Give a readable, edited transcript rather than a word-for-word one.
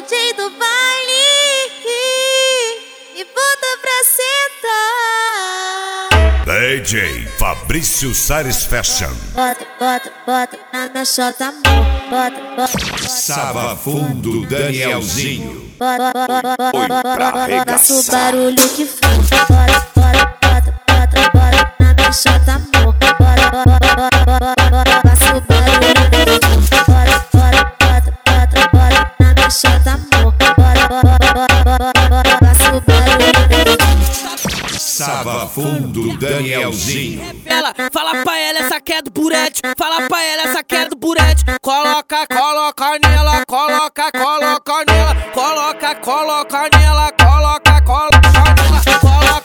DJ do baile e bota pra sentar. DJ Fabrício Sares Fashion. Bota, bota, bota na minha chota, amor. Bota, bota, bota. Sava Fundo Danielzinho. Bota, bota, bota, Oi, pra bota. arregaçar. Faça o barulho que faz. Bota, bota, bota, bota, bota na minha chota, amor. Bota, bota, bota, bota, bota. Faça o barulho que faz. Bota, bota, bota, bota, bota na minha chota, amor. Bota, bota, bota, bota, bota. Faça o barulho que faz. Sava Fundo Danielzinho. Fala pra ela, essa que é do burete. Fala pra ela, essa que é do burete. Coloca, coloca nela, coloca, coloca nela. Coloca, coloca nela, coloca, coloca nela. Coloca,